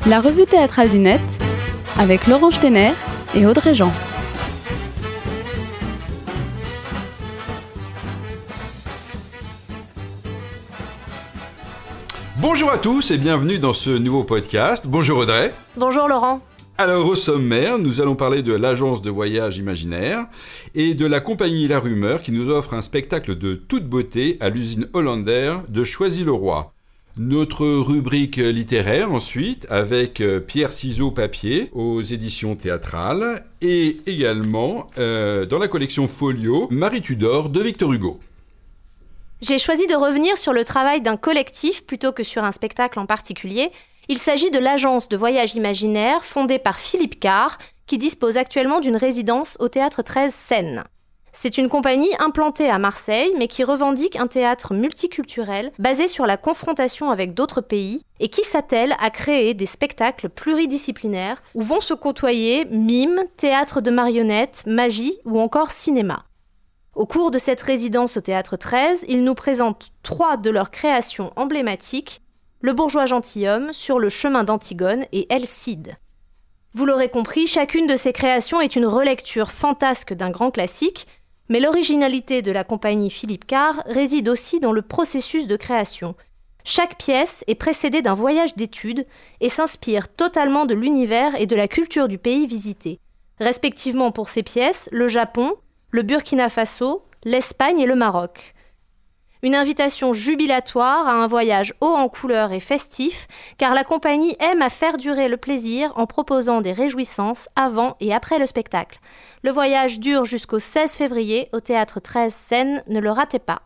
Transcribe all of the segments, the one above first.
La revue théâtrale du Net avec Laurent Steiner et Audrey Jean. Bonjour à tous et bienvenue dans ce nouveau podcast. Bonjour Audrey. Bonjour Laurent. Alors au sommaire, nous allons parler de l'agence de voyage imaginaire et de la compagnie La Rumeur qui nous offre un spectacle de toute beauté à l'usine Hollander de Choisy-le-Roi. Notre rubrique littéraire ensuite avec Pierre Ciseaux Papier aux éditions théâtrales et également dans la collection Folio Marie Tudor de Victor Hugo. J'ai choisi de revenir sur le travail d'un collectif plutôt que sur un spectacle en particulier. Il s'agit de l'agence de voyage imaginaire fondée par Philippe Carr qui dispose actuellement d'une résidence au Théâtre 13 Seine. C'est une compagnie implantée à Marseille, mais qui revendique un théâtre multiculturel basé sur la confrontation avec d'autres pays et qui s'attelle à créer des spectacles pluridisciplinaires où vont se côtoyer mime, théâtre de marionnettes, magie ou encore cinéma. Au cours de cette résidence au Théâtre 13, ils nous présentent 3 de leurs créations emblématiques, Le bourgeois gentilhomme, Sur le chemin d'Antigone et El Cid. Vous l'aurez compris, chacune de ces créations est une relecture fantasque d'un grand classique, mais l'originalité de la compagnie Philippe Carr réside aussi dans le processus de création. Chaque pièce est précédée d'un voyage d'études et s'inspire totalement de l'univers et de la culture du pays visité. Respectivement pour ces pièces, le Japon, le Burkina Faso, l'Espagne et le Maroc. Une invitation jubilatoire à un voyage haut en couleurs et festif, car la compagnie aime à faire durer le plaisir en proposant des réjouissances avant et après le spectacle. Le voyage dure jusqu'au 16 février au Théâtre 13 Seine, ne le ratez pas.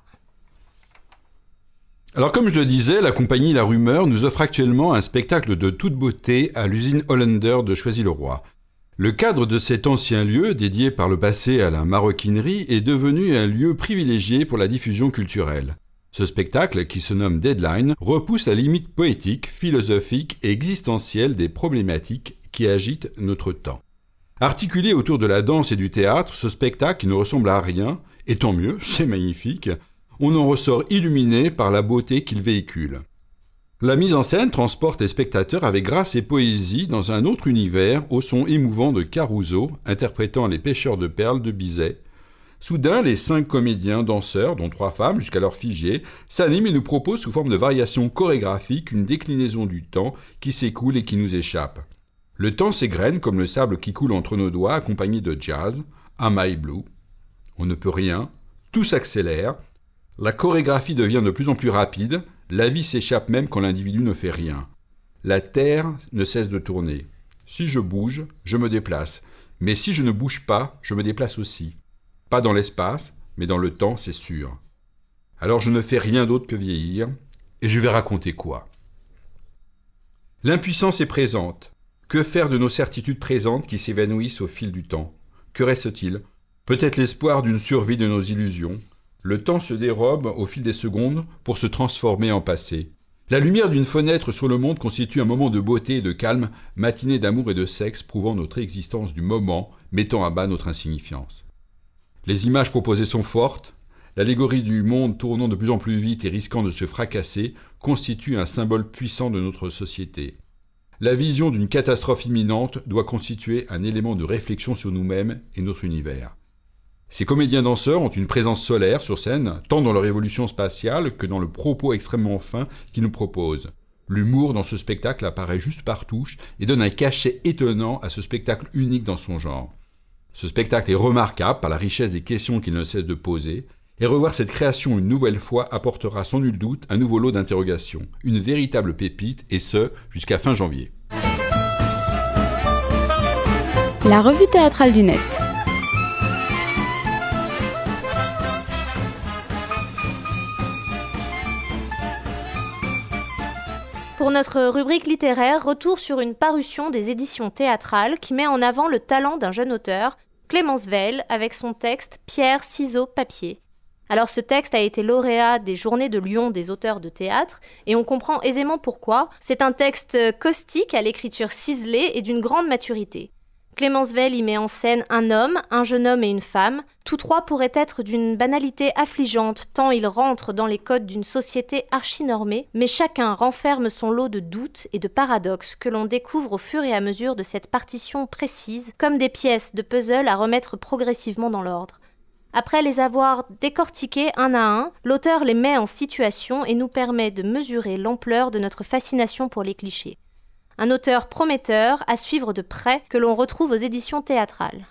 Alors comme je le disais, la compagnie La Rumeur nous offre actuellement un spectacle de toute beauté à l'usine Hollander de Choisy-le-Roi. Le cadre de cet ancien lieu, dédié par le passé à la maroquinerie, est devenu un lieu privilégié pour la diffusion culturelle. Ce spectacle, qui se nomme Deadline, repousse la limite poétique, philosophique et existentielle des problématiques qui agitent notre temps. Articulé autour de la danse et du théâtre, ce spectacle qui ne ressemble à rien, et tant mieux, c'est magnifique, on en ressort illuminé par la beauté qu'il véhicule. La mise en scène transporte les spectateurs avec grâce et poésie dans un autre univers au son émouvant de Caruso, interprétant les pêcheurs de perles de Bizet. Soudain, les 5 comédiens danseurs, dont 3 femmes jusqu'alors figées, s'animent et nous proposent sous forme de variation chorégraphique une déclinaison du temps qui s'écoule et qui nous échappe. Le temps s'égrène comme le sable qui coule entre nos doigts accompagné de jazz, Am I Blue. On ne peut rien, tout s'accélère, la chorégraphie devient de plus en plus rapide, la vie s'échappe même quand l'individu ne fait rien. La terre ne cesse de tourner. Si je bouge, je me déplace. Mais si je ne bouge pas, je me déplace aussi. Pas dans l'espace, mais dans le temps, c'est sûr. Alors je ne fais rien d'autre que vieillir, et je vais raconter quoi ? L'impuissance est présente. Que faire de nos certitudes présentes qui s'évanouissent au fil du temps ? Que reste-t-il ? Peut-être l'espoir d'une survie de nos illusions. Le temps se dérobe au fil des secondes pour se transformer en passé. La lumière d'une fenêtre sur le monde constitue un moment de beauté et de calme, matinée d'amour et de sexe, prouvant notre existence du moment, mettant à bas notre insignifiance. Les images proposées sont fortes. L'allégorie du monde tournant de plus en plus vite et risquant de se fracasser constitue un symbole puissant de notre société. La vision d'une catastrophe imminente doit constituer un élément de réflexion sur nous-mêmes et notre univers. Ces comédiens-danseurs ont une présence solaire sur scène, tant dans leur évolution spatiale que dans le propos extrêmement fin qu'ils nous proposent. L'humour dans ce spectacle apparaît juste par touche et donne un cachet étonnant à ce spectacle unique dans son genre. Ce spectacle est remarquable par la richesse des questions qu'il ne cesse de poser, et revoir cette création une nouvelle fois apportera sans nul doute un nouveau lot d'interrogations, une véritable pépite, et ce, jusqu'à fin janvier. La revue théâtrale du Net. Pour notre rubrique littéraire, retour sur une parution des éditions théâtrales qui met en avant le talent d'un jeune auteur, Clémence Veil, avec son texte Pierre Ciseaux Papier. Alors ce texte a été lauréat des Journées de Lyon des auteurs de théâtre et on comprend aisément pourquoi. C'est un texte caustique à l'écriture ciselée et d'une grande maturité. Clémence Weil y met en scène un homme, un jeune homme et une femme. Tous trois pourraient être d'une banalité affligeante tant ils rentrent dans les codes d'une société archi-normée, mais chacun renferme son lot de doutes et de paradoxes que l'on découvre au fur et à mesure de cette partition précise, comme des pièces de puzzle à remettre progressivement dans l'ordre. Après les avoir décortiqués un à un, l'auteur les met en situation et nous permet de mesurer l'ampleur de notre fascination pour les clichés. Un auteur prometteur à suivre de près que l'on retrouve aux éditions théâtrales.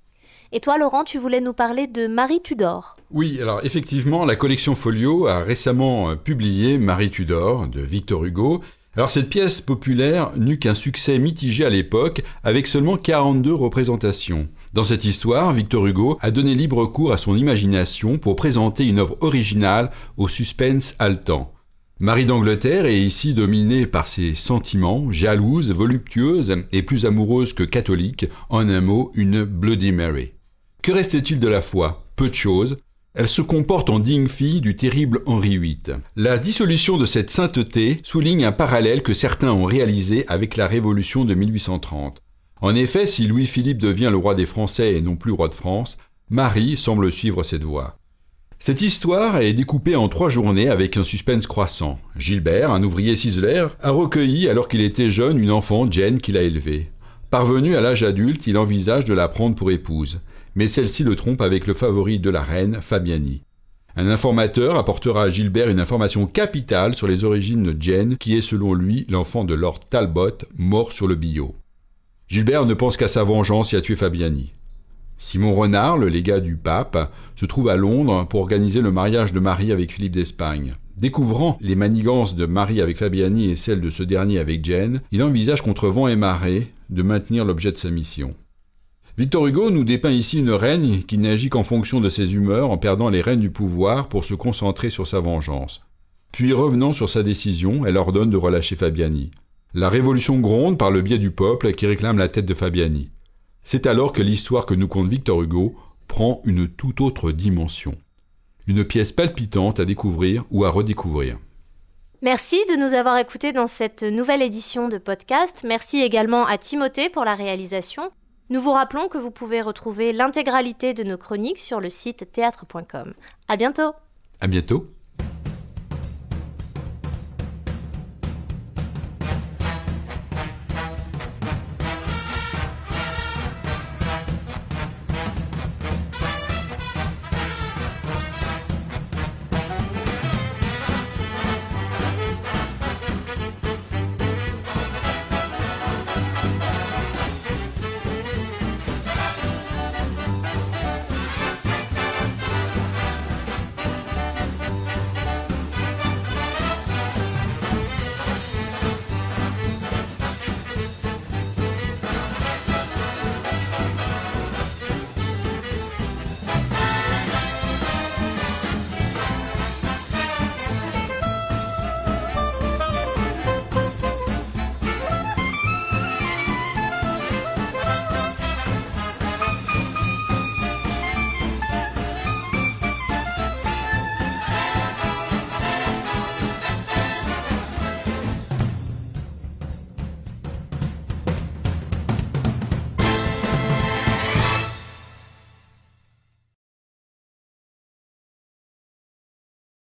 Et toi, Laurent, tu voulais nous parler de Marie Tudor. Oui, alors effectivement, la collection Folio a récemment publié Marie Tudor de Victor Hugo. Alors cette pièce populaire n'eut qu'un succès mitigé à l'époque, avec seulement 42 représentations. Dans cette histoire, Victor Hugo a donné libre cours à son imagination pour présenter une œuvre originale au suspense haletant. Marie d'Angleterre est ici dominée par ses sentiments, jalouse, voluptueuse et plus amoureuse que catholique, en un mot, une Bloody Mary. Que restait-il de la foi ? Peu de choses. Elle se comporte en digne fille du terrible Henri VIII. La dissolution de cette sainteté souligne un parallèle que certains ont réalisé avec la Révolution de 1830. En effet, si Louis-Philippe devient le roi des Français et non plus roi de France, Marie semble suivre cette voie. Cette histoire est découpée en 3 journées avec un suspense croissant. Gilbert, un ouvrier ciseleur, a recueilli alors qu'il était jeune une enfant, Jane, qu'il a élevée. Parvenu à l'âge adulte, il envisage de la prendre pour épouse. Mais celle-ci le trompe avec le favori de la reine, Fabiani. Un informateur apportera à Gilbert une information capitale sur les origines de Jane, qui est selon lui l'enfant de Lord Talbot, mort sur le billot. Gilbert ne pense qu'à sa vengeance et à tuer Fabiani. Simon Renard, le légat du pape, se trouve à Londres pour organiser le mariage de Marie avec Philippe d'Espagne. Découvrant les manigances de Marie avec Fabiani et celles de ce dernier avec Jane, il envisage contre vent et marée de maintenir l'objet de sa mission. Victor Hugo nous dépeint ici une reine qui n'agit qu'en fonction de ses humeurs en perdant les rênes du pouvoir pour se concentrer sur sa vengeance. Puis revenant sur sa décision, elle ordonne de relâcher Fabiani. La révolution gronde par le biais du peuple qui réclame la tête de Fabiani. C'est alors que l'histoire que nous conte Victor Hugo prend une toute autre dimension. Une pièce palpitante à découvrir ou à redécouvrir. Merci de nous avoir écoutés dans cette nouvelle édition de podcast. Merci également à Timothée pour la réalisation. Nous vous rappelons que vous pouvez retrouver l'intégralité de nos chroniques sur le site théâtre.com. À bientôt. À bientôt.